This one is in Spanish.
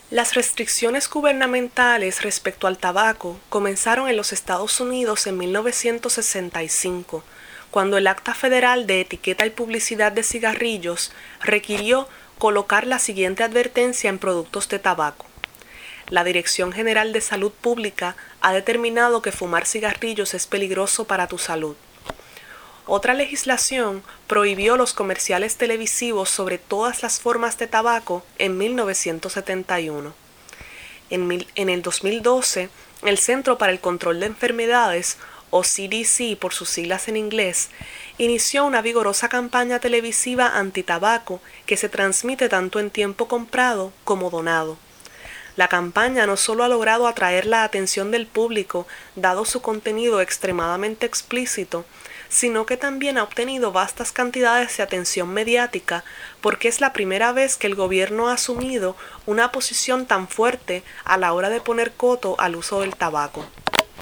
Las restricciones gubernamentales respecto al tabaco comenzaron en los Estados Unidos en 1965, cuando el Acta Federal de Etiqueta y Publicidad de Cigarrillos requirió colocar la siguiente advertencia en productos de tabaco. La Dirección General de Salud Pública ha determinado que fumar cigarrillos es peligroso para tu salud. Otra legislación prohibió los comerciales televisivos sobre todas las formas de tabaco en 1971. En el 2012, el Centro para el Control de Enfermedades, o CDC por sus siglas en inglés, inició una vigorosa campaña televisiva antitabaco que se transmite tanto en tiempo comprado como donado. La campaña no solo ha logrado atraer la atención del público, dado su contenido extremadamente explícito, sino que también ha obtenido vastas cantidades de atención mediática porque es la primera vez que el gobierno ha asumido una posición tan fuerte a la hora de poner coto al uso del tabaco.